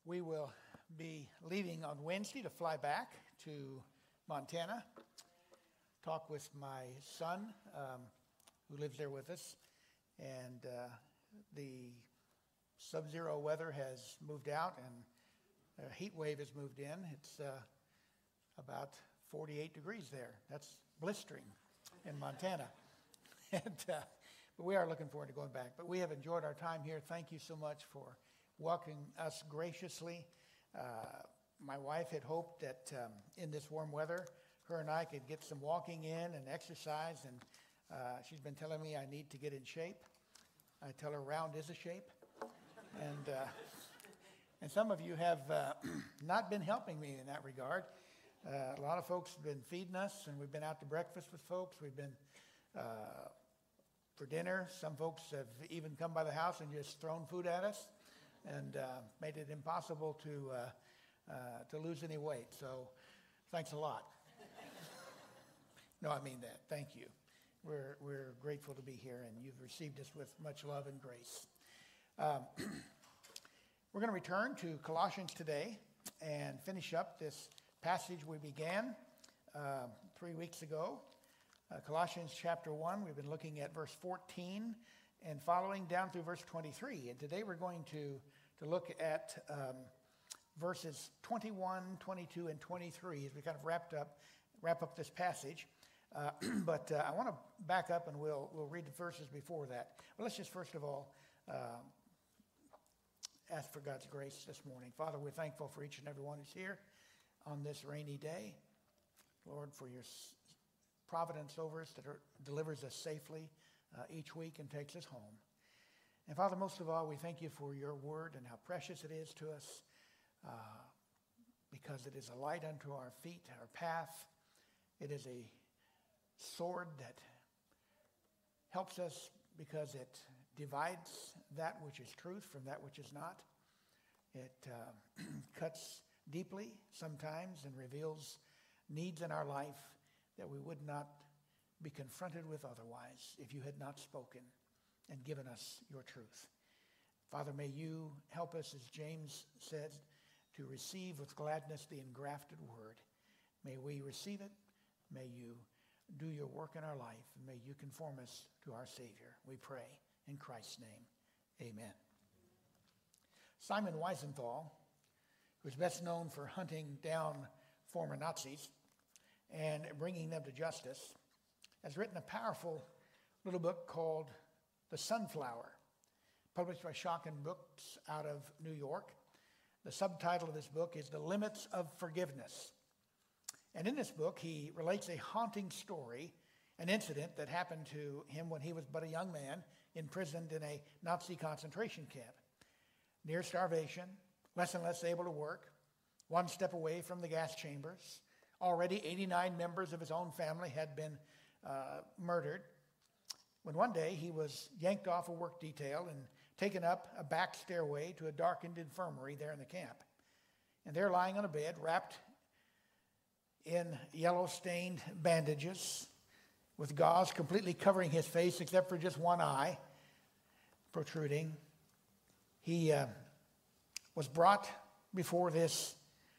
We will be leaving on Wednesday to fly back to Montana, talk with my son who lives there with us, and the sub-zero weather has moved out and a heat wave has moved in. It's about 48 degrees there. That's blistering in Montana. But we are looking forward to going back. But we have enjoyed our time here. Thank you so much for welcoming us graciously. My wife had hoped that in this warm weather, her and I could get some walking in and exercise, and she's been telling me I need to get in shape. I tell her round is a shape. And some of you have not been helping me in that regard. A lot of folks have been feeding us, and we've been out to breakfast with folks. We've been for dinner. Some folks have even come by the house and just thrown food at us and made it impossible to lose any weight. So thanks a lot. No, I mean that. Thank you. We're grateful to be here, and you've received us with much love and grace. We're going to return to Colossians today and finish up this passage we began 3 weeks ago. Colossians chapter 1, we've been looking at verse 14 and following down through verse 23. And today we're going to look at verses 21, 22, and 23 as we kind of wrap up this passage. But I want to back up and we'll read the verses before that. But let's just first of all ask for God's grace this morning. Father, we're thankful for each and every one who's here on this rainy day. Lord, for your providence over us that delivers us safely each week and takes us home. And Father, most of all, we thank you for your word and how precious it is to us because it is a light unto our feet, our path. It is a sword that helps us because it divides that which is truth from that which is not. It cuts deeply sometimes and reveals needs in our life that we would not be confronted with otherwise if you had not spoken and given us your truth. Father, may you help us, as James said, to receive with gladness the engrafted word. May we receive it. May you do your work in our life, and may you conform us to our Savior. We pray in Christ's name. Amen. Simon Wiesenthal, who is best known for hunting down former Nazis and bringing them to justice, has written a powerful little book called The Sunflower, published by Schocken Books out of New York. The subtitle of this book is The Limits of Forgiveness. And in this book, he relates a haunting story, an incident that happened to him when he was but a young man, imprisoned in a Nazi concentration camp. Near starvation, less and less able to work, one step away from the gas chambers. Already 89 members of his own family had been murdered. When one day he was yanked off a work detail and taken up a back stairway to a darkened infirmary there in the camp. And there lying on a bed, wrapped in yellow-stained bandages, with gauze completely covering his face except for just one eye protruding, he was brought before this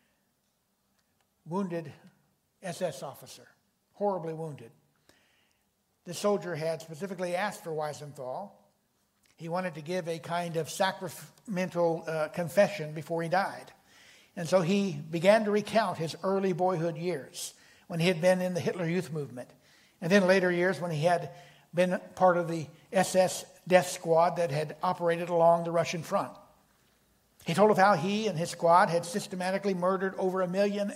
wounded SS officer, horribly wounded. The soldier had specifically asked for Wiesenthal. He wanted to give a kind of sacramental confession before he died. And so he began to recount his early boyhood years when he had been in the Hitler Youth Movement. And then later years when he had been part of the SS death squad that had operated along the Russian front. He told of how he and his squad had systematically murdered over 1.5 million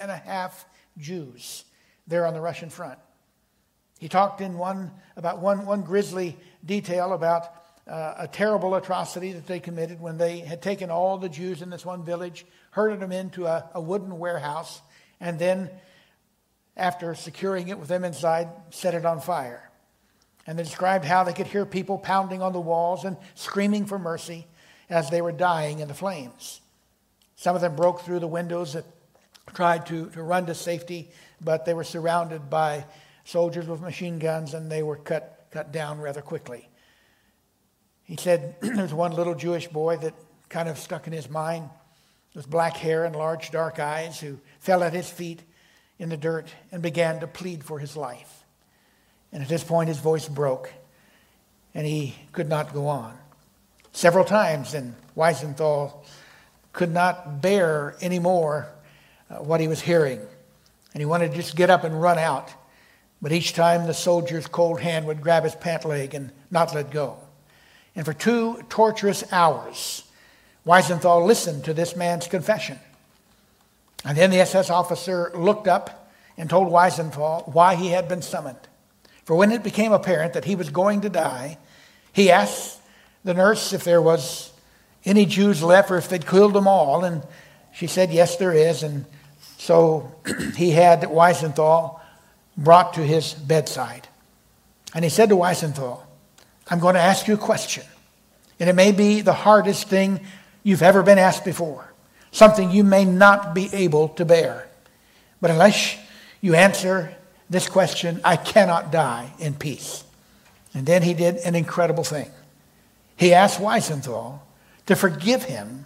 Jews there on the Russian front. He talked in one grisly detail about a terrible atrocity that they committed when they had taken all the Jews in this one village, herded them into a wooden warehouse, and then, after securing it with them inside, set it on fire. And they described how they could hear people pounding on the walls and screaming for mercy as they were dying in the flames. Some of them broke through the windows that tried to run to safety, but they were surrounded by soldiers with machine guns, and they were cut down rather quickly. He said there's one little Jewish boy that kind of stuck in his mind. with black hair and large dark eyes, who fell at his feet in the dirt and began to plead for his life. And at this point his voice broke and he could not go on. Several times, and Wiesenthal could not bear anymore what he was hearing. And he wanted to just get up and run out. But each time the soldier's cold hand would grab his pant leg and not let go. And for 2 torturous hours, Wiesenthal listened to this man's confession. And then the SS officer looked up and told Wiesenthal why he had been summoned. For when it became apparent that he was going to die, he asked the nurse if there was any Jews left or if they'd killed them all. And she said, yes, there is. And so he had Wiesenthal brought to his bedside. And he said to Wiesenthal, I'm going to ask you a question. And it may be the hardest thing you've ever been asked before. Something you may not be able to bear. But unless you answer this question, I cannot die in peace. And then he did an incredible thing. He asked Wiesenthal to forgive him,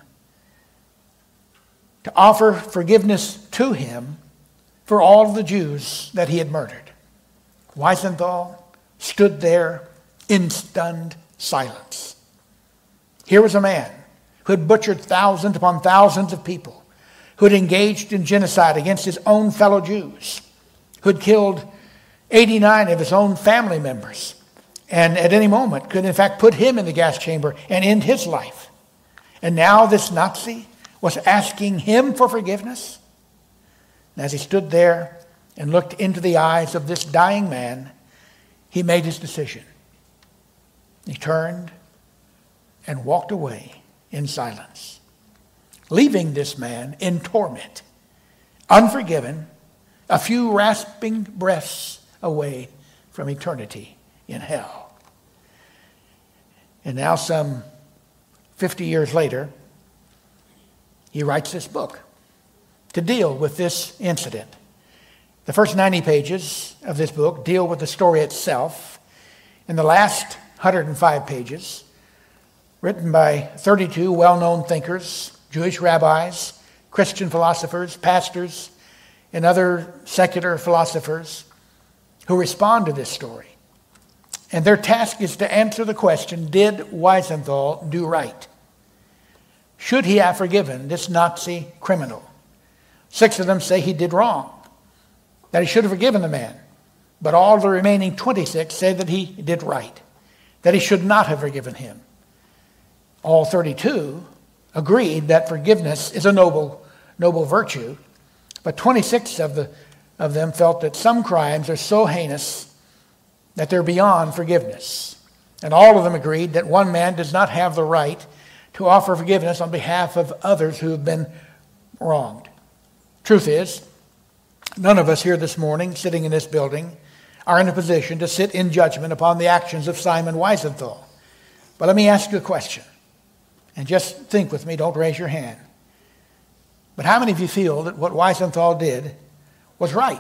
to offer forgiveness to him for all of the Jews that he had murdered. Wiesenthal stood there in stunned silence. Here was a man who had butchered thousands upon thousands of people, who had engaged in genocide against his own fellow Jews, who had killed 89 of his own family members, and at any moment could in fact put him in the gas chamber and end his life. And now this Nazi was asking him for forgiveness. And as he stood there and looked into the eyes of this dying man, he made his decision. He turned and walked away in silence, leaving this man in torment, unforgiven, a few rasping breaths away from eternity in hell. And now, some 50 years later, he writes this book to deal with this incident. The first 90 pages of this book deal with the story itself. And the last 105 pages, written by 32 well-known thinkers, Jewish rabbis, Christian philosophers, pastors, and other secular philosophers who respond to this story. And their task is to answer the question, did Wiesenthal do right? Should he have forgiven this Nazi criminal? 6 of them say he did wrong, that he should have forgiven the man. But all the remaining 26 say that he did right, that he should not have forgiven him. All 32 agreed that forgiveness is a noble virtue, but 26 of them felt that some crimes are so heinous that they're beyond forgiveness. And all of them agreed that one man does not have the right to offer forgiveness on behalf of others who have been wronged. Truth is, none of us here this morning, sitting in this building, are in a position to sit in judgment upon the actions of Simon Wiesenthal. But let me ask you a question. And just think with me, don't raise your hand. But how many of you feel that what Wiesenthal did was right?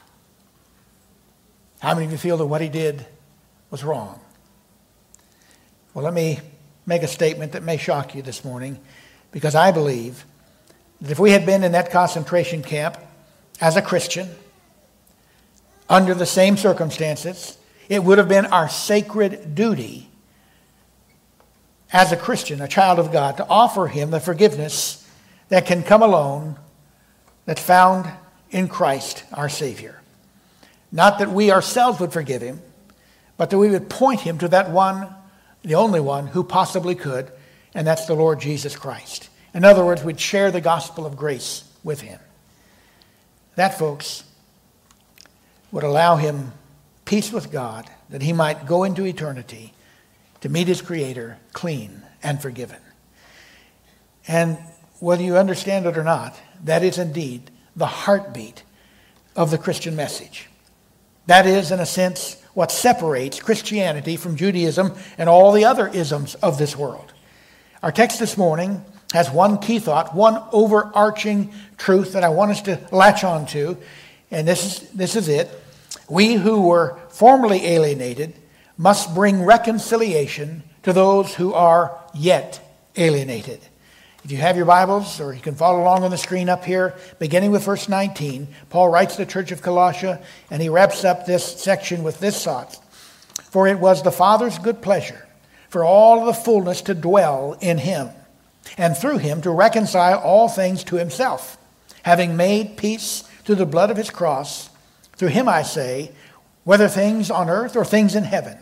How many of you feel that what he did was wrong? Well, let me make a statement that may shock you this morning, because I believe that if we had been in that concentration camp as a Christian, under the same circumstances, it would have been our sacred duty as a Christian, a child of God, to offer him the forgiveness that can come alone, that's found in Christ our Savior. Not that we ourselves would forgive him, but that we would point him to that one, the only one who possibly could, and that's the Lord Jesus Christ. In other words, we'd share the gospel of grace with him. That, folks, would allow him peace with God, that he might go into eternity to meet his Creator clean and forgiven. And whether you understand it or not, that is indeed the heartbeat of the Christian message. That is, in a sense, what separates Christianity from Judaism and all the other isms of this world. Our text this morning has one key thought, one overarching truth that I want us to latch on to, and this is it. We who were formerly alienated must bring reconciliation to those who are yet alienated. If you have your Bibles, or you can follow along on the screen up here, beginning with verse 19, Paul writes to the church of Colossia, and he wraps up this section with this thought. For it was the Father's good pleasure for all the fullness to dwell in him, and through him to reconcile all things to himself, having made peace through the blood of his cross. Through him, I say, whether things on earth or things in heaven.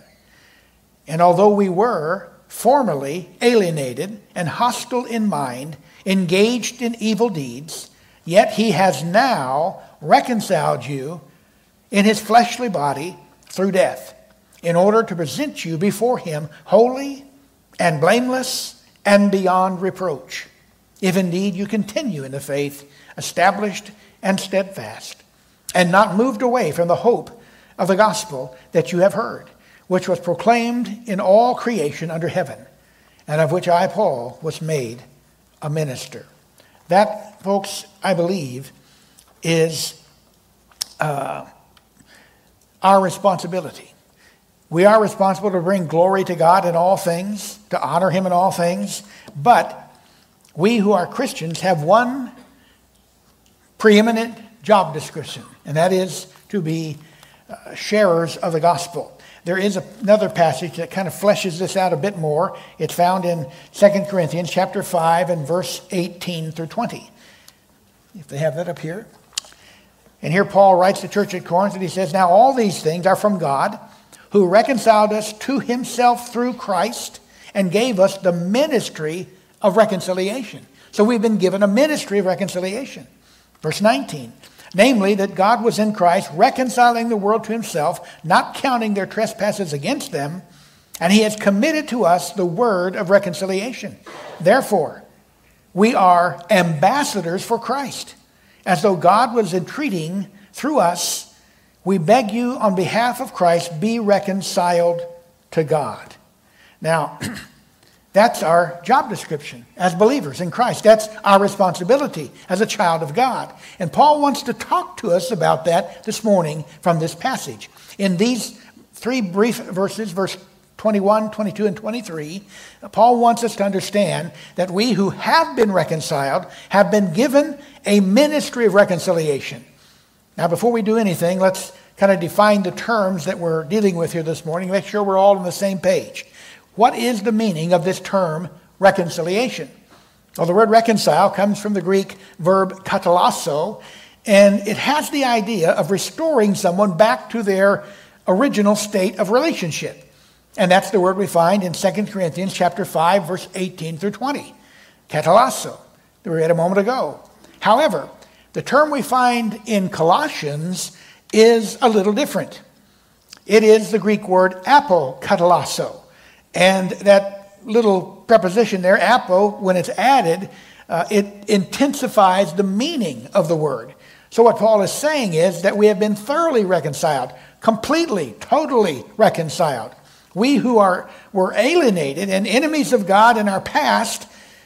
And although we were formerly alienated and hostile in mind, engaged in evil deeds, yet he has now reconciled you in his fleshly body through death, in order to present you before him holy and blameless and beyond reproach, if indeed you continue in the faith, established and steadfast, and not moved away from the hope of the gospel that you have heard, which was proclaimed in all creation under heaven, and of which I, Paul, was made a minister. That, folks, I believe, is our responsibility. We are responsible to bring glory to God in all things, to honor him in all things, but we who are Christians have one preeminent job description, and that is to be sharers of the gospel. There is another passage that kind of fleshes this out a bit more. It's found in 2 Corinthians chapter 5 and verse 18 through 20. If they have that up here. And here Paul writes to the church at Corinth, and he says, now all these things are from God, who reconciled us to himself through Christ and gave us the ministry of reconciliation. So we've been given a ministry of reconciliation. Verse 19. Namely, that God was in Christ reconciling the world to himself, not counting their trespasses against them, and he has committed to us the word of reconciliation. Therefore, we are ambassadors for Christ, as though God was entreating through us. We beg you on behalf of Christ, be reconciled to God. Now, that's our job description as believers in Christ. That's our responsibility as a child of God. And Paul wants to talk to us about that this morning from this passage. In these three brief verses, verse 21, 22, and 23, Paul wants us to understand that we who have been reconciled have been given a ministry of reconciliation. Now, before we do anything, let's kind of define the terms that we're dealing with here this morning, make sure we're all on the same page. What is the meaning of this term, reconciliation? Well, the word reconcile comes from the Greek verb katalasso, and it has the idea of restoring someone back to their original state of relationship. And that's the word we find in 2 Corinthians chapter 5, verse 18 through 20. Katalasso, that we read a moment ago. However, the term we find in Colossians is a little different. It is the Greek word apokatalasso. And that little preposition there, apo, when it's added, it intensifies the meaning of the word. So what Paul is saying is that we have been thoroughly reconciled, completely, totally reconciled. We who were alienated and enemies of God in our past,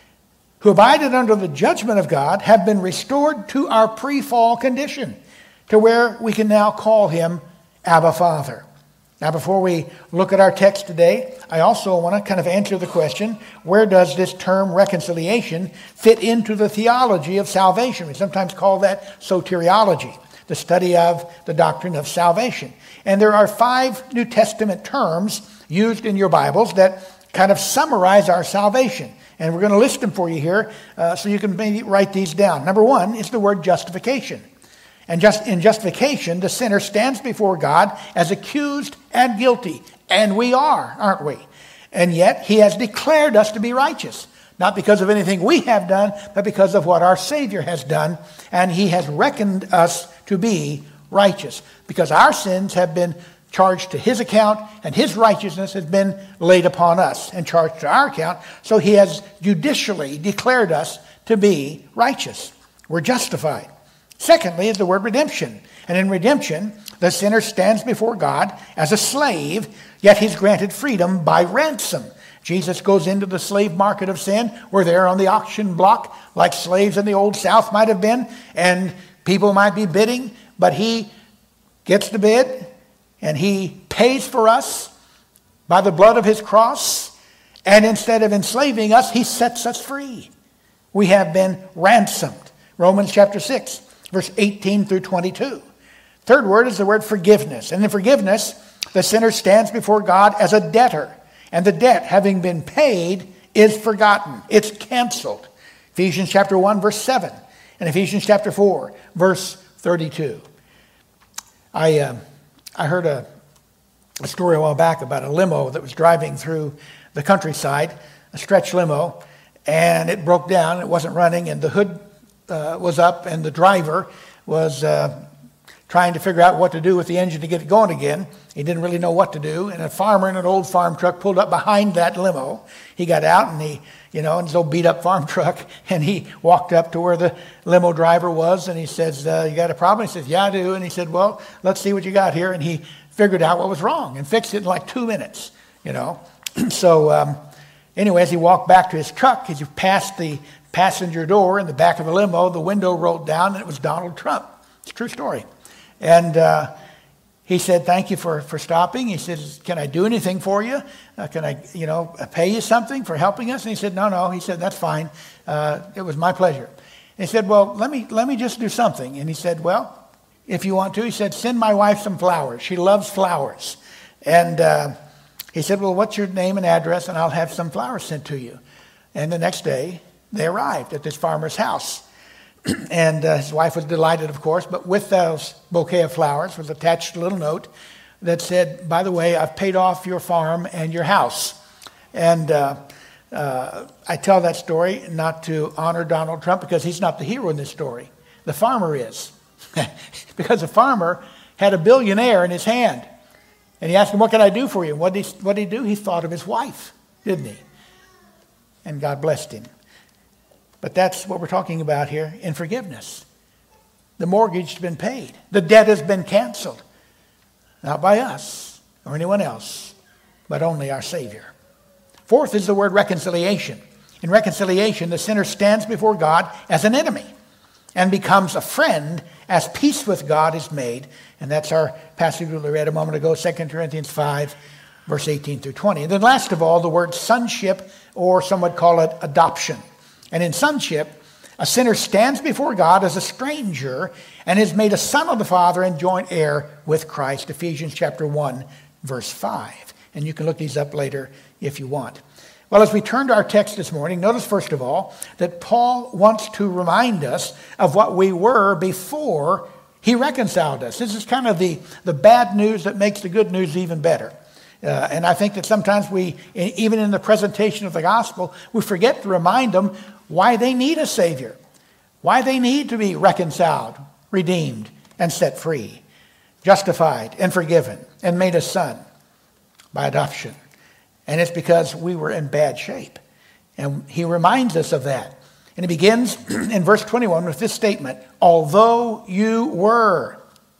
who abided under the judgment of God, have been restored to our pre-fall condition, to where we can now call him Abba Father. Now, before we look at our text today, I also want to kind of answer the question, where does this term reconciliation fit into the theology of salvation? We sometimes call that soteriology, the study of the doctrine of salvation. And there are 5 New Testament terms used in your Bibles that kind of summarize our salvation. And we're going to list them for you here so you can maybe write these down. Number 1 is the word justification. And just in justification, the sinner stands before God as accused and guilty. And we are, aren't we? And yet he has declared us to be righteous. Not because of anything we have done, but because of what our Savior has done. And he has reckoned us to be righteous. Because our sins have been charged to his account, and his righteousness has been laid upon us and charged to our account. So he has judicially declared us to be righteous. We're justified. Secondly is the word redemption. And in redemption, the sinner stands before God as a slave, yet he's granted freedom by ransom. Jesus goes into the slave market of sin. We're there on the auction block like slaves in the Old South might have been, and people might be bidding, but he gets the bid, and he pays for us by the blood of his cross, and instead of enslaving us, he sets us free. We have been ransomed. Romans chapter 6, verse 18 through 22. Third word is the word forgiveness. And in forgiveness, the sinner stands before God as a debtor. And the debt, having been paid, is forgotten. It's canceled. Ephesians chapter 1, verse 7. And Ephesians chapter 4, verse 32. I heard a story a while back about a limo that was driving through the countryside, a stretch limo, and it broke down. It wasn't running, and the hood was up, and the driver was trying to figure out what to do with the engine to get it going again. He didn't really know what to do, and a farmer in an old farm truck pulled up behind that limo. He got out, and in his old beat-up farm truck, and he walked up to where the limo driver was, and he says, "You got a problem?" He says, "Yeah, I do." And he said, "Well, let's see what you got here." And he figured out what was wrong and fixed it in like 2 minutes, So anyway, as he walked back to his truck, as he passed the passenger door in the back of the limo, the window rolled down, and it was Donald Trump. It's a true story. And he said, "Thank you for stopping." He said, "Can I do anything for you? Can I, pay you something for helping us?" And he said, No. He said, "That's fine. It was my pleasure." And he said, "Well, let me just do something." And he said, "Well, if you want to," he said, "send my wife some flowers. She loves flowers." And he said, "Well, what's your name and address, and I'll have some flowers sent to you." And the next day, they arrived at this farmer's house. And his wife was delighted, of course, but with those bouquet of flowers was attached a little note that said, "By the way, I've paid off your farm and your house." And I tell that story not to honor Donald Trump, because he's not the hero in this story. The farmer is. Because the farmer had a billionaire in his hand. And he asked him, "What can I do for you?" And what did he do? He thought of his wife, didn't he? And God blessed him. But that's what we're talking about here in forgiveness. The mortgage has been paid. The debt has been canceled. Not by us or anyone else, but only our Savior. Fourth is the word reconciliation. In reconciliation, the sinner stands before God as an enemy and becomes a friend as peace with God is made. And that's our passage we read a moment ago, 2 Corinthians 5, verse 18 through 20. And then last of all, the word sonship, or some would call it adoption. And in sonship, a sinner stands before God as a stranger and is made a son of the Father and joint heir with Christ. Ephesians chapter 1, verse 5. And you can look these up later if you want. Well, as we turn to our text this morning, notice first of all that Paul wants to remind us of what we were before he reconciled us. This is kind of the bad news that makes the good news even better. And I think that sometimes we, even in the presentation of the gospel, we forget to remind them why they need a Savior, why they need to be reconciled, redeemed, and set free, justified and forgiven, and made a son by adoption. And it's because we were in bad shape. And he reminds us of that. And he begins in verse 21 with this statement, although you were.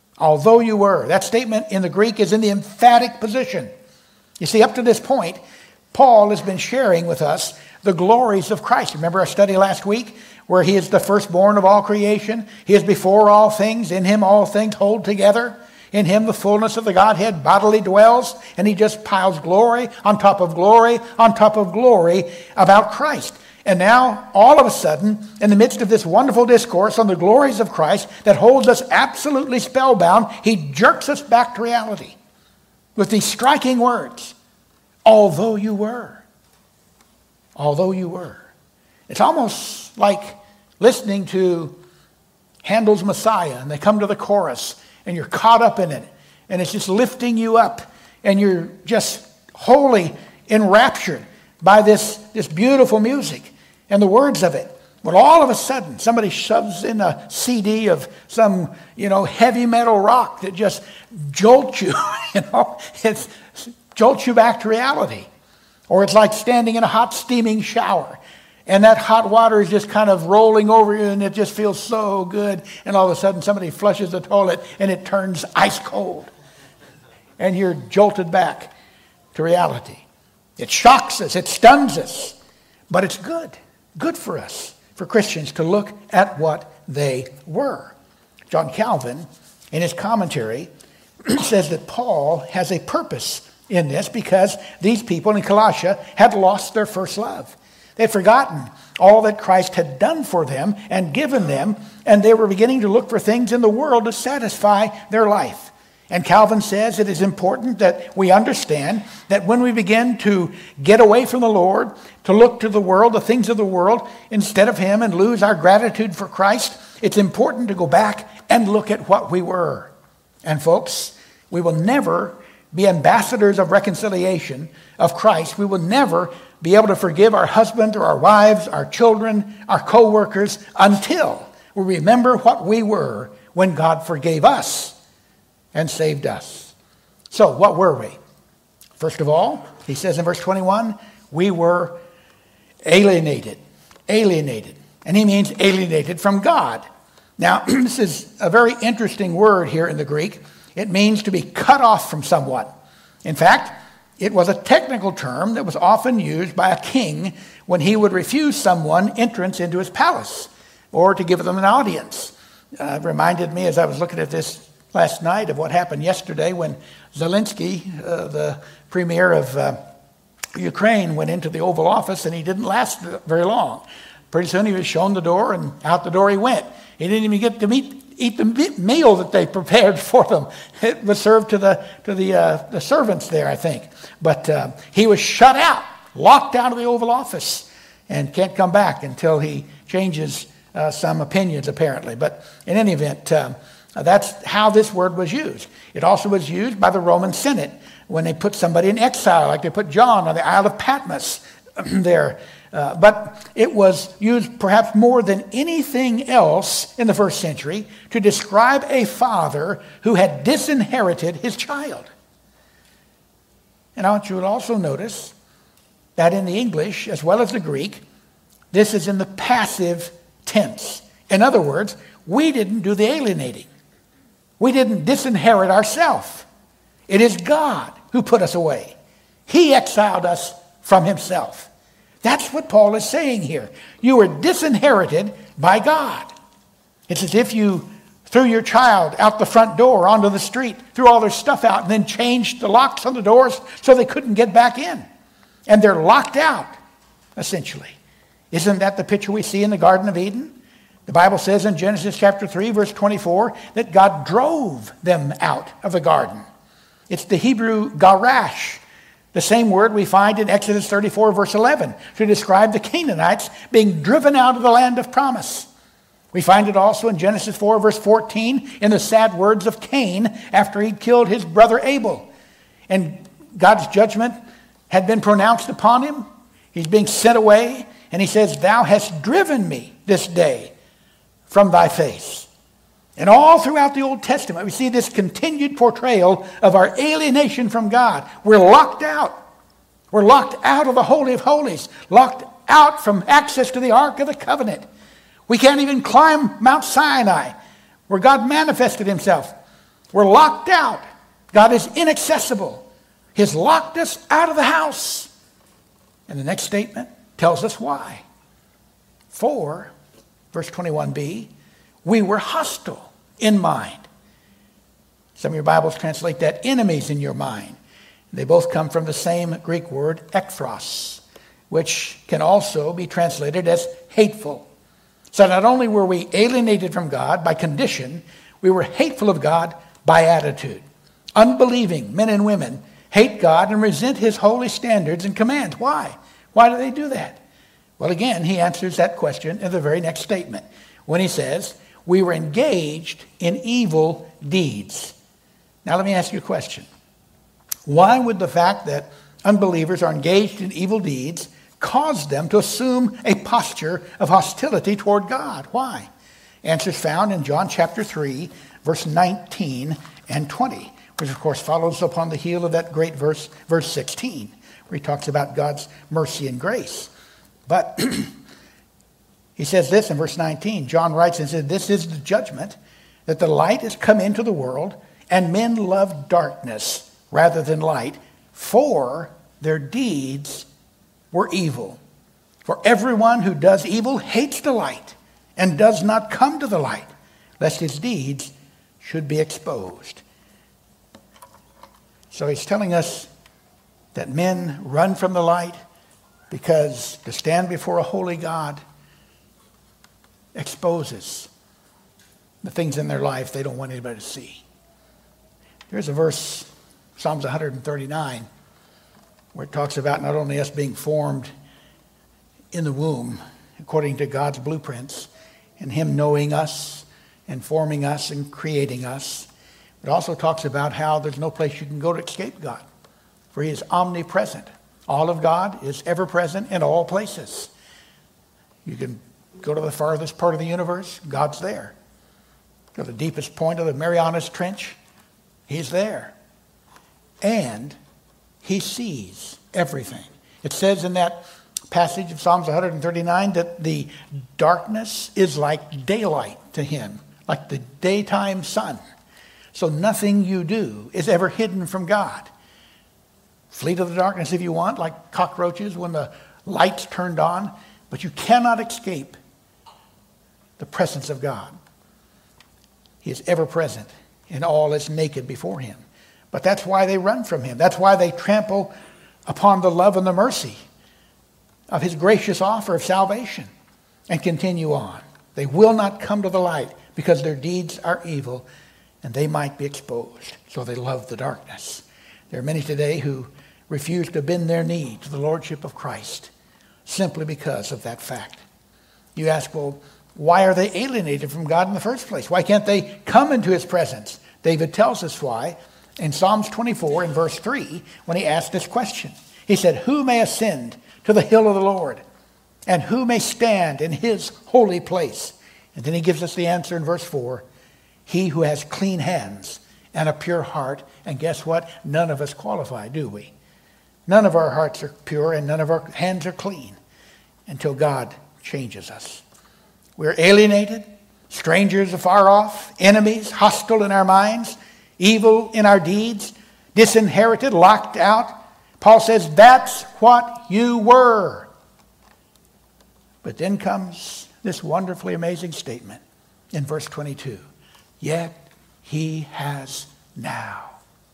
That statement in the Greek is in the emphatic position. You see, up to this point, Paul has been sharing with us the glories of Christ. Remember our study last week where he is the firstborn of all creation? He is before all things. In him all things hold together. In him the fullness of the Godhead bodily dwells. And he just piles glory on top of glory on top of glory about Christ. And now, all of a sudden, in the midst of this wonderful discourse on the glories of Christ that holds us absolutely spellbound, he jerks us back to reality with these striking words, although you were. Although you were. It's almost like listening to Handel's Messiah, and they come to the chorus, and you're caught up in it, and it's just lifting you up, and you're just wholly enraptured by this beautiful music and the words of it. But all of a sudden, somebody shoves in a CD of some, heavy metal rock that just jolts you, it jolts you back to reality. Or it's like standing in a hot steaming shower, and that hot water is just kind of rolling over you, and it just feels so good. And all of a sudden, somebody flushes the toilet, and it turns ice cold. And you're jolted back to reality. It shocks us. It stuns us. But it's good for us, for Christians, to look at what they were. John Calvin, in his commentary, says that Paul has a purpose in this because these people in Colossia had lost their first love. They'd forgotten all that Christ had done for them and given them, and they were beginning to look for things in the world to satisfy their life. And Calvin says it is important that we understand that when we begin to get away from the Lord, to look to the world, the things of the world, instead of Him, and lose our gratitude for Christ, it's important to go back and look at what we were. And folks, we will never be ambassadors of reconciliation of Christ. We will never be able to forgive our husbands or our wives, our children, our co-workers, until we remember what we were when God forgave us and saved us. So what were we? First of all, he says in verse 21, we were alienated. Alienated. And he means alienated from God. Now, this is a very interesting word here in the Greek. It means to be cut off from someone. In fact, it was a technical term that was often used by a king when he would refuse someone entrance into his palace or to give them an audience. It reminded me as I was looking at this last night of what happened yesterday when Zelensky, the premier of Ukraine, went into the Oval Office, and he didn't last very long. Pretty soon he was shown the door, and out the door he went. He didn't even get to eat the meal that they prepared for them. It was served to the servants there, I think. But he was shut out, locked out of the Oval Office, and can't come back until he changes some opinions, apparently. But in any event, that's how this word was used. It also was used by the Roman Senate when they put somebody in exile, like they put John on the Isle of Patmos there. But it was used perhaps more than anything else in the first century to describe a father who had disinherited his child. And I want you to also notice that in the English, as well as the Greek, this is in the passive tense. In other words, we didn't do the alienating. We didn't disinherit ourselves. It is God who put us away. He exiled us from Himself. That's what Paul is saying here. You were disinherited by God. It's as if you threw your child out the front door onto the street, threw all their stuff out, and then changed the locks on the doors so they couldn't get back in. And they're locked out, essentially. Isn't that the picture we see in the Garden of Eden? The Bible says in Genesis chapter 3, verse 24, that God drove them out of the garden. It's the Hebrew garash, the same word we find in Exodus 34, verse 11, to describe the Canaanites being driven out of the land of promise. We find it also in Genesis 4, verse 14, in the sad words of Cain after he'd killed his brother Abel. And God's judgment had been pronounced upon him. He's being sent away, and he says, "Thou hast driven me this day from thy face." And all throughout the Old Testament, we see this continued portrayal of our alienation from God. We're locked out. We're locked out of the Holy of Holies, locked out from access to the Ark of the Covenant. We can't even climb Mount Sinai, where God manifested Himself. We're locked out. God is inaccessible. He's locked us out of the house. And the next statement tells us why. For, verse 21b, we were hostile in mind. Some of your Bibles translate that enemies in your mind. They both come from the same Greek word, ekphros, which can also be translated as hateful. So not only were we alienated from God by condition, we were hateful of God by attitude. Unbelieving men and women hate God and resent His holy standards and commands. Why? Why do they do that? Well, again, he answers that question in the very next statement when he says, we were engaged in evil deeds. Now, let me ask you a question. Why would the fact that unbelievers are engaged in evil deeds cause them to assume a posture of hostility toward God? Why? Answers found in John chapter 3, verse 19 and 20, which of course follows upon the heel of that great verse 16, where he talks about God's mercy and grace. But he says this in verse 19. John writes and says, "This is the judgment, that the light has come into the world, and men love darkness rather than light, for their deeds were evil. For everyone who does evil hates the light and does not come to the light, lest his deeds should be exposed." So he's telling us that men run from the light, Because to stand before a holy God exposes the things in their life they don't want anybody to see. There's a verse, Psalms 139, where it talks about not only us being formed in the womb according to God's blueprints and him knowing us and forming us and creating us, it also talks about how there's no place you can go to escape God, for he is omnipresent. All of God is ever present in all places. You can go to the farthest part of the universe, God's there. Go to the deepest point of the Marianas Trench, he's there. And he sees everything. It says in that passage of Psalms 139 that the darkness is like daylight to him, like the daytime sun. So nothing you do is ever hidden from God. Flee to the darkness if you want, like cockroaches when the light's turned on, but you cannot escape the presence of God. He is ever present, and all is naked before him. But that's why they run from him. That's why they trample upon the love and the mercy of his gracious offer of salvation and continue on. They will not come to the light because their deeds are evil and they might be exposed. So they love the darkness. There are many today who refuse to bend their knee to the lordship of Christ simply because of that fact. You ask, well, why are they alienated from God in the first place? Why can't they come into his presence? David tells us why in Psalms 24 in verse 3 when he asked this question. He said, who may ascend to the hill of the Lord? And who may stand in his holy place? And then he gives us the answer in verse 4. He who has clean hands and a pure heart. And guess what? None of us qualify, do we? None of our hearts are pure and none of our hands are clean until God changes us. We're alienated, strangers afar off, enemies, hostile in our minds, evil in our deeds, disinherited, locked out. Paul says that's what you were. But then comes this wonderfully amazing statement in verse 22. Yet he has now.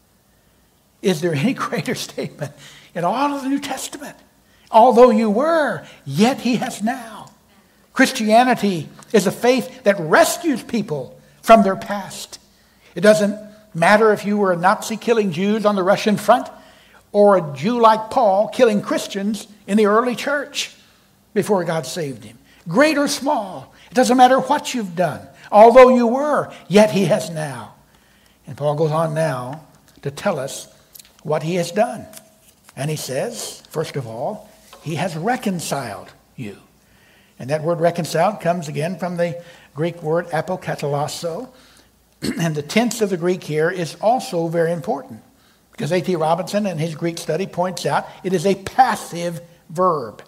Is there any greater statement in all of the New Testament? Although you were, yet he has now. Christianity is a faith that rescues people from their past. It doesn't matter if you were a Nazi killing Jews on the Russian front or a Jew like Paul killing Christians in the early church before God saved him. Great or small, it doesn't matter what you've done. Although you were, yet he has now. And Paul goes on now to tell us what he has done. And he says, first of all, he has reconciled you. And that word reconciled comes again from the Greek word apokatallasso. And the tense of the Greek here is also very important. Because A.T. Robinson in his Greek study points out it is a passive verb.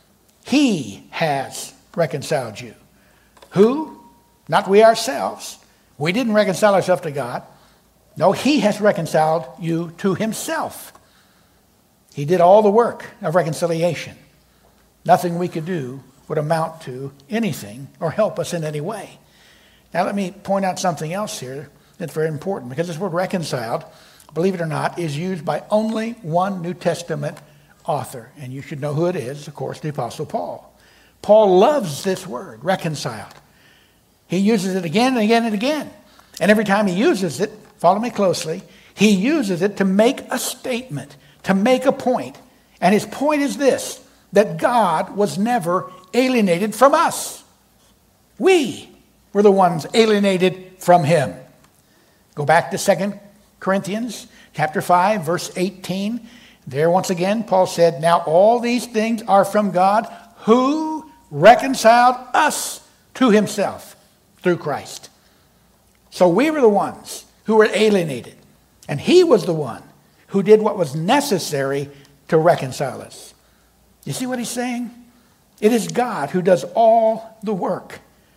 He has reconciled you. Who? Not we ourselves. We didn't reconcile ourselves to God. No, he has reconciled you to himself. He did all the work of reconciliation. Nothing we could do would amount to anything or help us in any way. Now let me point out something else here that's very important, because this word reconciled, believe it or not, is used by only one New Testament author. And you should know who it is, of course, the Apostle Paul. Paul loves this word, reconciled. He uses it again and again and again. And every time he uses it, follow me closely, he uses it to make a statement, to make a point. And his point is this, that God was never alienated from us. We were the ones alienated from him. Go back to 2 Corinthians chapter 5, verse 18. There once again, Paul said, now all these things are from God, who reconciled us to himself through Christ. So we were the ones who were alienated. And he was the one who did what was necessary to reconcile us. You see what he's saying? It is God who does all the work.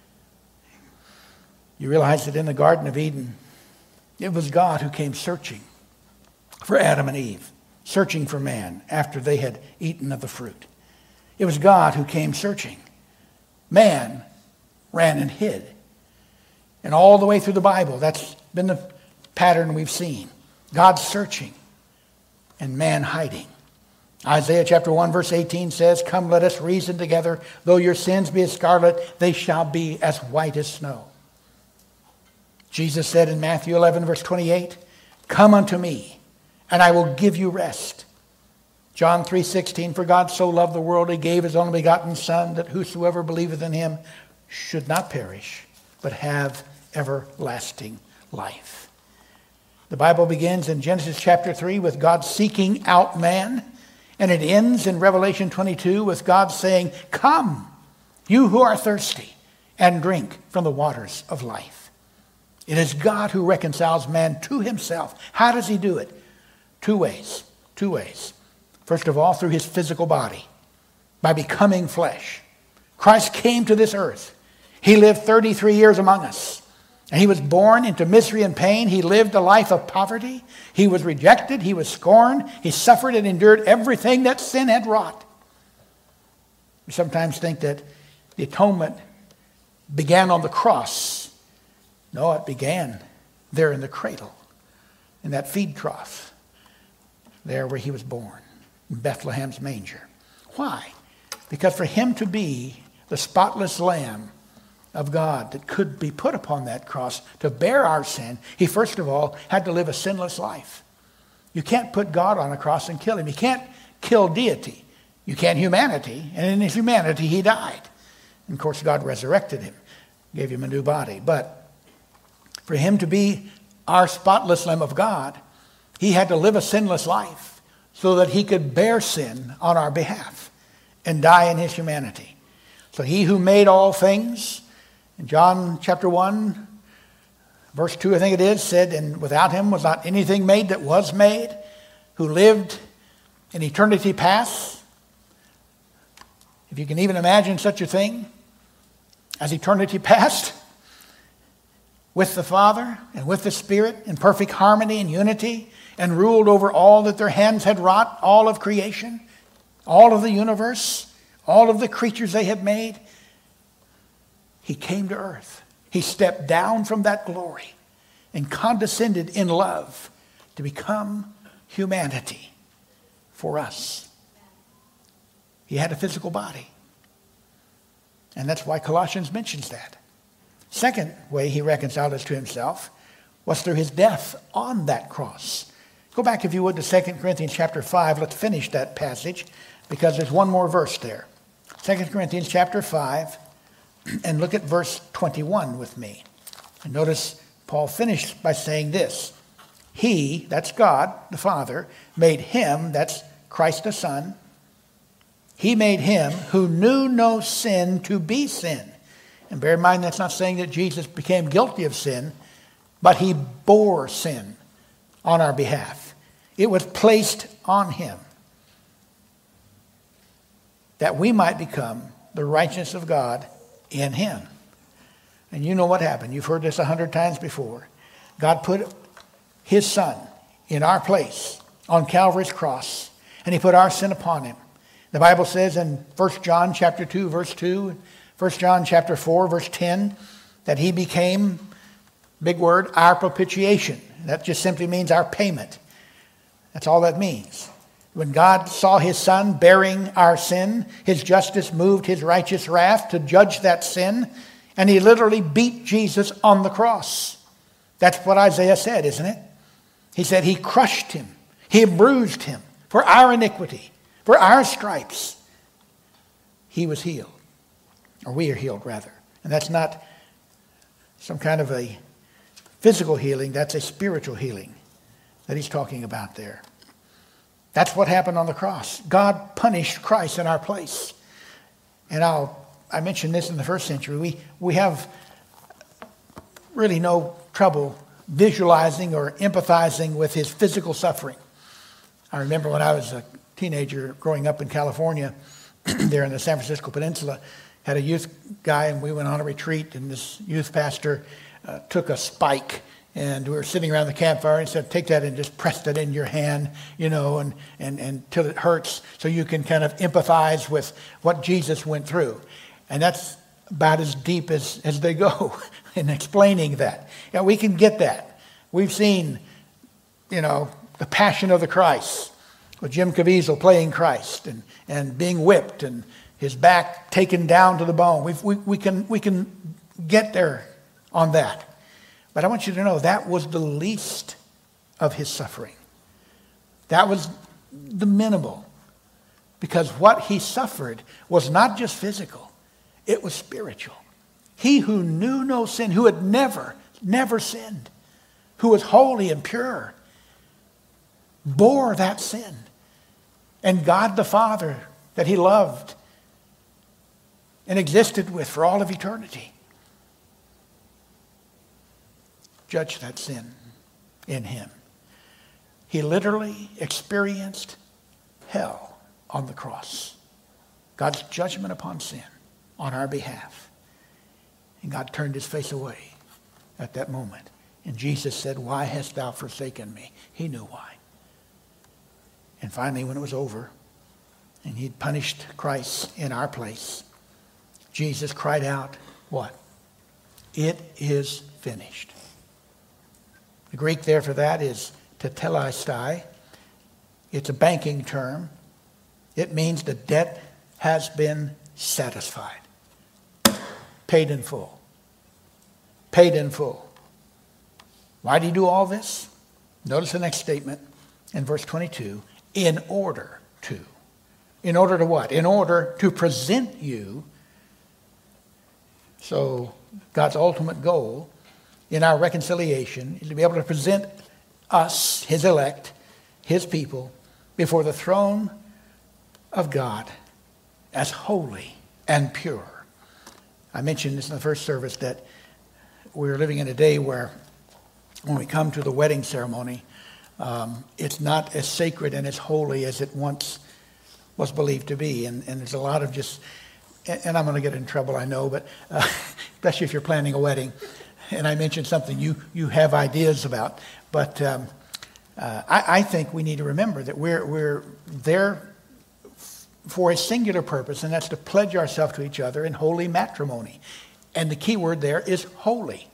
You realize that in the Garden of Eden, it was God who came searching for Adam and Eve, searching for man after they had eaten of the fruit. It was God who came searching. Man ran and hid. And all the way through the Bible, that's been the pattern we've seen. God searching and man hiding. Isaiah chapter 1 verse 18 says, "Come, let us reason together. Though your sins be as scarlet, they shall be as white as snow." Jesus said in Matthew 11 verse 28, "Come unto me, and I will give you rest." John 3:16, "For God so loved the world, he gave his only begotten Son, that whosoever believeth in him should not perish, but have everlasting life." The Bible begins in Genesis chapter 3 with God seeking out man, and it ends in Revelation 22 with God saying, "Come, you who are thirsty, and drink from the waters of life." It is God who reconciles man to himself. How does he do it? Two ways. First of all, through his physical body, by becoming flesh. Christ came to this earth. He lived 33 years among us. And he was born into misery and pain. He lived a life of poverty. He was rejected. He was scorned. He suffered and endured everything that sin had wrought. We sometimes think that the atonement began on the cross. No, it began there in the cradle, in that feed trough, there where he was born, in Bethlehem's manger. Why? Because for him to be the spotless Lamb of God that could be put upon that cross to bear our sin, he first of all had to live a sinless life. You can't put God on a cross and kill him. You can't kill deity. You can humanity, and in his humanity he died. And of course God resurrected him, gave him a new body. But for him to be our spotless Lamb of God, he had to live a sinless life so that he could bear sin on our behalf and die in his humanity. So he who made all things, in John chapter 1, verse 2, I think it is, said, "And without him was not anything made that was made," who lived in eternity past. If you can even imagine such a thing as eternity past, with the Father and with the Spirit in perfect harmony and unity, and ruled over all that their hands had wrought, all of creation, all of the universe, all of the creatures they had made. He came to earth. He stepped down from that glory and condescended in love to become humanity for us. He had a physical body. And that's why Colossians mentions that. Second way he reconciled us to himself was through his death on that cross. Go back, if you would, to 2 Corinthians chapter 5. Let's finish that passage because there's one more verse there. 2 Corinthians chapter 5, and look at verse 21 with me. And notice Paul finished by saying this: He, that's God, the Father, made him, that's Christ the Son, he made him who knew no sin to be sin. And bear in mind, that's not saying that Jesus became guilty of sin, but he bore sin on our behalf. It was placed on him that we might become the righteousness of God in him. And you know what happened. You've heard this 100 times before. God put his Son in our place on Calvary's cross, and he put our sin upon him. The Bible says in 1 John chapter 2, verse 2, 1 John chapter 4, verse 10, that he became, big word, our propitiation. That just simply means our payment. That's all that means. When God saw his Son bearing our sin, his justice moved his righteous wrath to judge that sin, and he literally beat Jesus on the cross. That's what Isaiah said, isn't it? He said he crushed him. He bruised him for our iniquity, for our stripes. He was healed. Or we are healed, rather. And that's not some kind of a physical healing. That's a spiritual healing that he's talking about there. That's what happened on the cross. God punished Christ in our place. And I mentioned this in the first century. We have really no trouble visualizing or empathizing with his physical suffering. I remember when I was a teenager growing up in California, there in the San Francisco Peninsula, had a youth guy, and we went on a retreat, and this youth pastor took a spike, and we were sitting around the campfire, and he said, take that and just press that in your hand, and till it hurts, so you can kind of empathize with what Jesus went through. And that's about as deep as they go in explaining that. Yeah, we can get that. We've seen, the Passion of the Christ. with Jim Caviezel playing Christ and being whipped and his back taken down to the bone. We can get there on that. But I want you to know that was the least of his suffering. That was the minimal. Because what he suffered was not just physical, it was spiritual. He who knew no sin, who had never sinned, who was holy and pure, bore that sin. And God the Father that he loved and existed with for all of eternity judged that sin in him. He literally experienced hell on the cross. God's judgment upon sin on our behalf. And God turned his face away at that moment. And Jesus said, "Why hast thou forsaken me?" He knew why. And finally, when it was over, and he'd punished Christ in our place, Jesus cried out, what? "It is finished." The Greek there for that is tetelestai. It's a banking term. It means the debt has been satisfied. Paid in full. Paid in full. Why did he do all this? Notice the next statement in verse 22. In order to. In order to what? In order to present you. So God's ultimate goal in our reconciliation is to be able to present us, his elect, his people, before the throne of God as holy and pure. I mentioned this in the first service that we're living in a day where when we come to the wedding ceremony, it's not as sacred and as holy as it once was believed to be. And there's a lot of just, and I'm going to get in trouble, I know, but especially if you're planning a wedding, and I mentioned something you have ideas about. But I think we need to remember that we're there for a singular purpose, and that's to pledge ourselves to each other in holy matrimony. And the key word there is holy.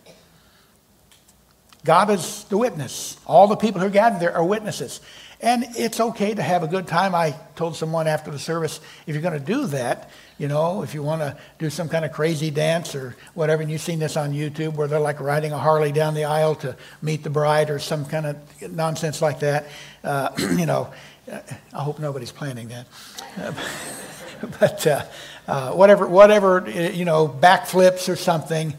God is the witness. All the people who are gathered there are witnesses. And it's okay to have a good time. I told someone after the service, if you're going to do that, if you want to do some kind of crazy dance or whatever, and you've seen this on YouTube where they're like riding a Harley down the aisle to meet the bride or some kind of nonsense like that, I hope nobody's planning that. But whatever, backflips or something,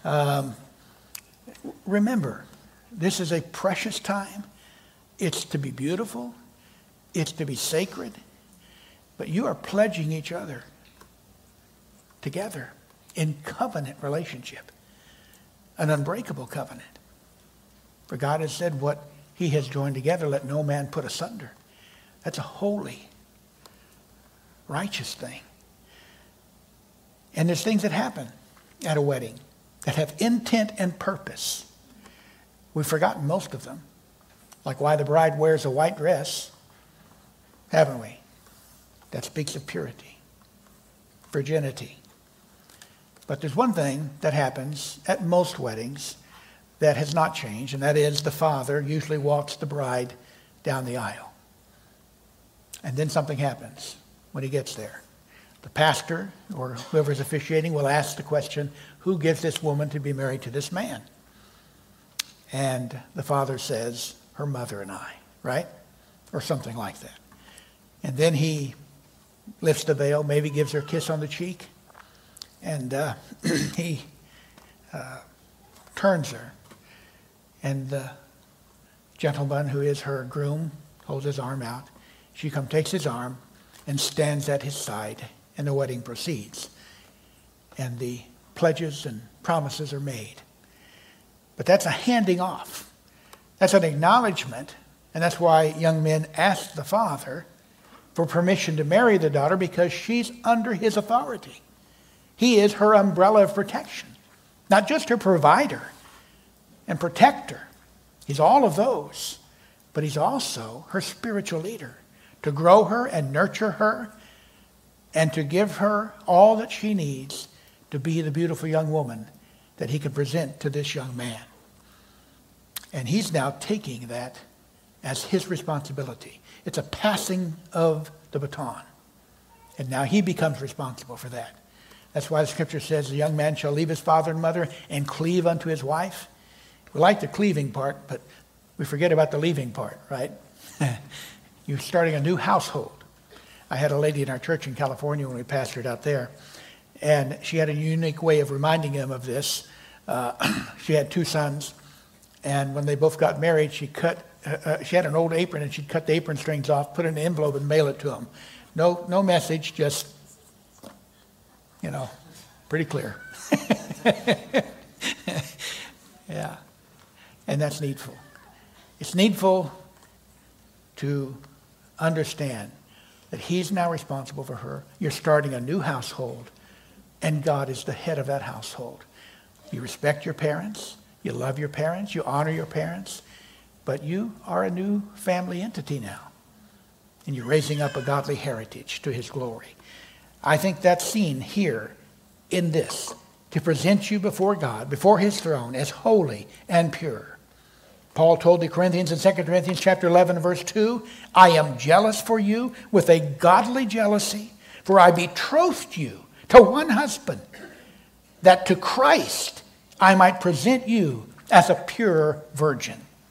remember, this is a precious time. It's to be beautiful. It's to be sacred. But you are pledging each other together in covenant relationship, an unbreakable covenant. For God has said, what he has joined together, let no man put asunder. That's a holy, righteous thing. And there's things that happen at a wedding that have intent and purpose. We've forgotten most of them. Like why the bride wears a white dress, haven't we? That speaks of purity, virginity. But there's one thing that happens at most weddings that has not changed, and that is the father usually walks the bride down the aisle. And then something happens when he gets there. The pastor or whoever is officiating will ask the question, who gives this woman to be married to this man? And the father says, her mother and I, right? Or something like that. And then he lifts the veil, maybe gives her a kiss on the cheek, and he turns her. And the gentleman who is her groom holds his arm out. She takes his arm and stands at his side, and the wedding proceeds. And the pledges and promises are made. But that's a handing off. That's an acknowledgement, and that's why young men ask the father for permission to marry the daughter, because she's under his authority. He is her umbrella of protection, not just her provider and protector. He's all of those, but he's also her spiritual leader, to grow her and nurture her and to give her all that she needs to be the beautiful young woman that he can present to this young man. And he's now taking that as his responsibility. It's a passing of the baton. And now he becomes responsible for that. That's why the scripture says the young man shall leave his father and mother and cleave unto his wife. We like the cleaving part, but we forget about the leaving part, right? You're starting a new household. I had a lady in our church in California when we pastored out there, and she had a unique way of reminding them of this. She had 2 sons, and when they both got married, she had an old apron, and she'd cut the apron strings off, put it in an envelope, and mail it to them. No message, just, pretty clear. Yeah, and that's needful. It's needful to understand that he's now responsible for her. You're starting a new household, and God is the head of that household. You respect your parents, you love your parents, you honor your parents, but you are a new family entity now, and you're raising up a godly heritage to his glory. I think that's seen here in this, to present you before God, before his throne, as holy and pure. Paul told the Corinthians in 2 Corinthians chapter 11, verse 2, I am jealous for you with a godly jealousy, for I betrothed you to one husband, that to Christ I might present you as a pure virgin.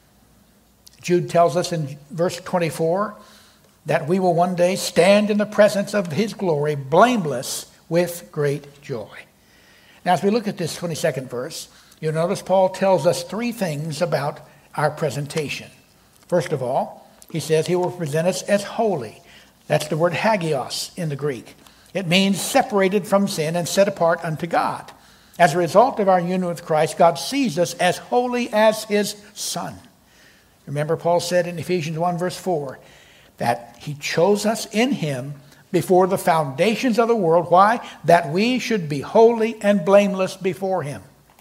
Jude tells us in verse 24 that we will one day stand in the presence of his glory, blameless with great joy. Now, as we look at this 22nd verse, you'll notice Paul tells us 3 things about our presentation. First of all, he says he will present us as holy. That's the word hagios in the Greek. It means separated from sin and set apart unto God. As a result of our union with Christ, God sees us as holy as his Son. Remember, Paul said in Ephesians 1 verse 4 that he chose us in him before the foundations of the world. Why? That we should be holy and blameless before him.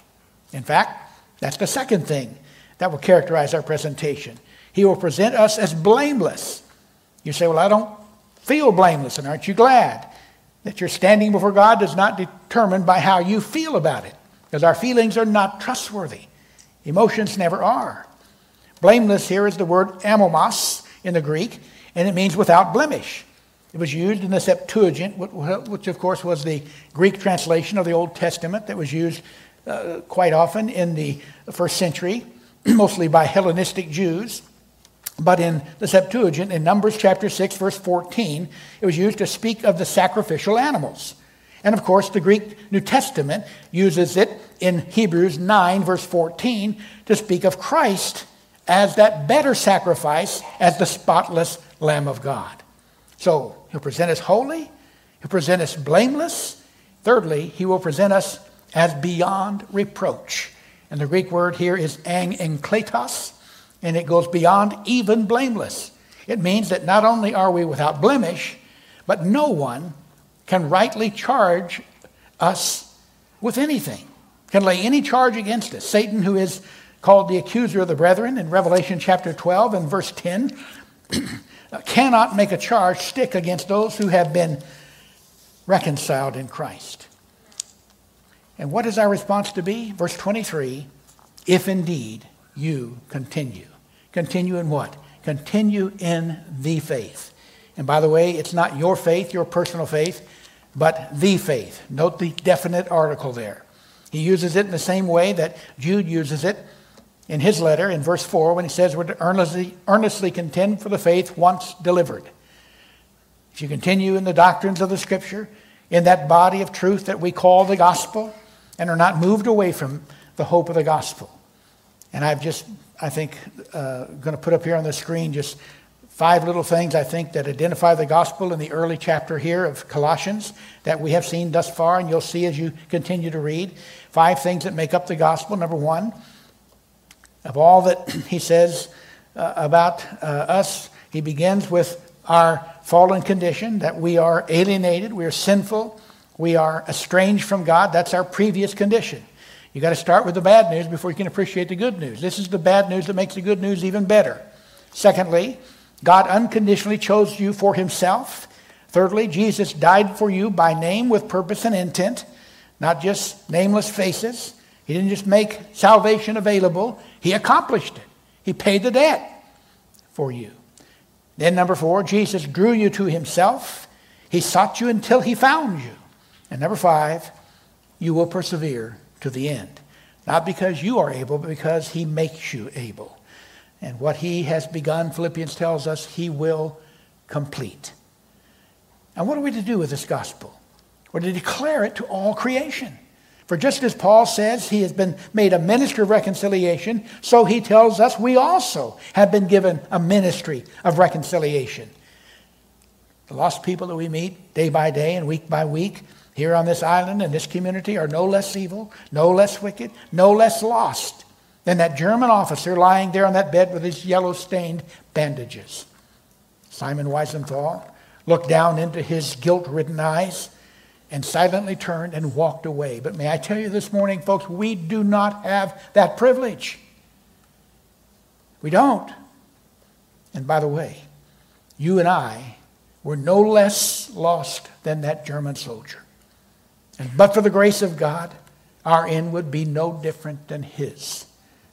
In fact, that's the second thing that will characterize our presentation. He will present us as blameless. You say, well, I don't feel blameless, and aren't you glad that your standing before God is not determined by how you feel about it? Because our feelings are not trustworthy. Emotions never are. Blameless here is the word amomos in the Greek, and it means without blemish. It was used in the Septuagint, which of course was the Greek translation of the Old Testament that was used quite often in the first century, mostly by Hellenistic Jews. But in the Septuagint, in Numbers chapter 6, verse 14, it was used to speak of the sacrificial animals. And of course, the Greek New Testament uses it in Hebrews 9, verse 14, to speak of Christ as that better sacrifice, as the spotless Lamb of God. So, he'll present us holy, he'll present us blameless. Thirdly, he will present us as beyond reproach. And the Greek word here is enkletos, and it goes beyond even blameless. It means that not only are we without blemish, but no one can rightly charge us with anything, can lay any charge against us. Satan, who is called the accuser of the brethren in Revelation chapter 12 and verse 10, cannot make a charge stick against those who have been reconciled in Christ. And what is our response to be? Verse 23, if indeed you continue. Continue in what? Continue in the faith. And by the way, it's not your faith, your personal faith, but the faith. Note the definite article there. He uses it in the same way that Jude uses it in his letter in verse 4 when he says we're to earnestly contend for the faith once delivered. If you continue in the doctrines of the Scripture, in that body of truth that we call the gospel, and are not moved away from the hope of the gospel. And I think, going to put up here on the screen just 5 little things I think that identify the gospel in the early chapter here of Colossians that we have seen thus far, and you'll see as you continue to read. 5 things that make up the gospel. Number 1, of all that he says about us, he begins with our fallen condition, that we are alienated, we are sinful, we are estranged from God. That's our previous condition. You got to start with the bad news before you can appreciate the good news. This is the bad news that makes the good news even better. Secondly, God unconditionally chose you for himself. Thirdly, Jesus died for you by name with purpose and intent, not just nameless faces. He didn't just make salvation available. He accomplished it. He paid the debt. for you. Then number 4, Jesus drew you to himself. He sought you until he found you. And number 5, you will persevere to the end. Not because you are able, but because he makes you able. And what he has begun, Philippians tells us, he will complete. And what are we to do with this gospel? We're to declare it to all creation. For just as Paul says he has been made a minister of reconciliation, so he tells us we also have been given a ministry of reconciliation. The lost people that we meet day by day and week by week here on this island and this community are no less evil, no less wicked, no less lost than that German officer lying there on that bed with his yellow-stained bandages. Simon Wiesenthal looked down into his guilt-ridden eyes and silently turned and walked away. But may I tell you this morning, folks, we do not have that privilege. We don't. And by the way, you and I were no less lost than that German soldier. And but for the grace of God, our end would be no different than his.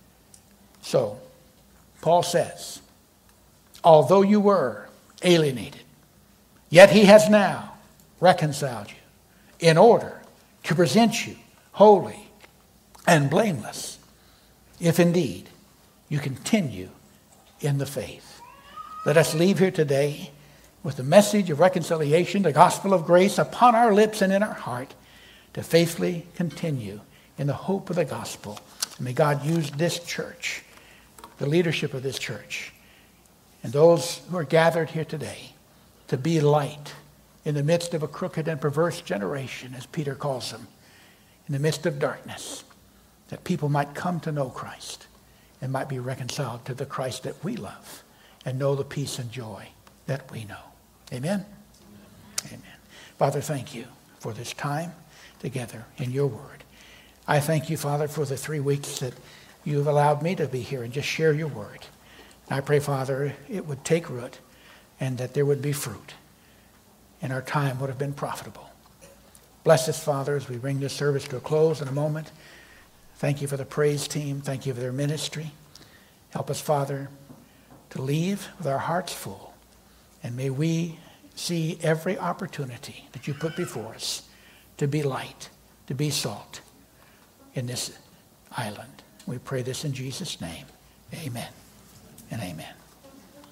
So, Paul says, although you were alienated, yet he has now reconciled you in order to present you holy and blameless, if indeed you continue in the faith. Let us leave here today with the message of reconciliation, the gospel of grace upon our lips and in our heart to faithfully continue in the hope of the gospel. And may God use this church, the leadership of this church, and those who are gathered here today to be light in the midst of a crooked and perverse generation, as Peter calls them, in the midst of darkness, that people might come to know Christ and might be reconciled to the Christ that we love and know the peace and joy that we know. Amen? Amen. Father, thank you for this time together in your word. I thank you, Father, for the 3 weeks that you've allowed me to be here and just share your word. And I pray, Father, it would take root and that there would be fruit and our time would have been profitable. Bless us, Father, as we bring this service to a close in a moment. Thank you for the praise team. Thank you for their ministry. Help us, Father, to leave with our hearts full. And may we see every opportunity that you put before us to be light, to be salt in this island. We pray this in Jesus' name. Amen and amen.